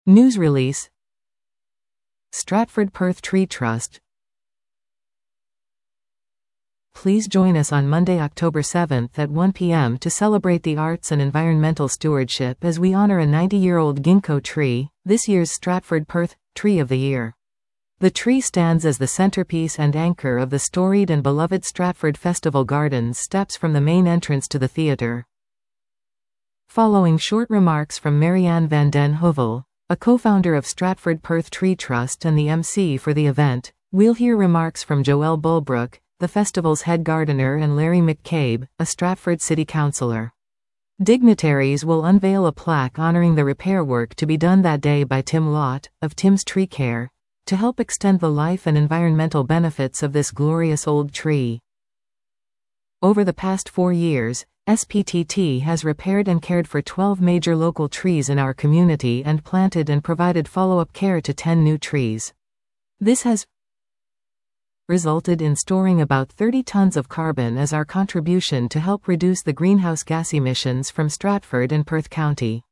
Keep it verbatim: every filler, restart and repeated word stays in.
News release. Stratford Perth Tree Trust. Please join us on Monday, October seventh at one p m to celebrate the arts and environmental stewardship as we honor a ninety-year-old ginkgo tree, this year's Stratford Perth Tree of the Year. The tree stands as the centerpiece and anchor of the storied and beloved Stratford Festival Gardens steps from the main entrance to the theatre. Following short remarks from Marianne van den Heuvel, a co-founder of Stratford Perth Tree Trust and the M C for the event, we'll hear remarks from Joelle Bulbrook, the festival's head gardener, and Larry McCabe, a Stratford City Councillor. Dignitaries will unveil a plaque honoring the repair work to be done that day by Tim Lott, of Tim's Tree Care, to help extend the life and environmental benefits of this glorious old tree. Over the past four years, S P T T has repaired and cared for twelve major local trees in our community and planted and provided follow-up care to ten new trees. This has resulted in storing about thirty tons of carbon as our contribution to help reduce the greenhouse gas emissions from Stratford and Perth County.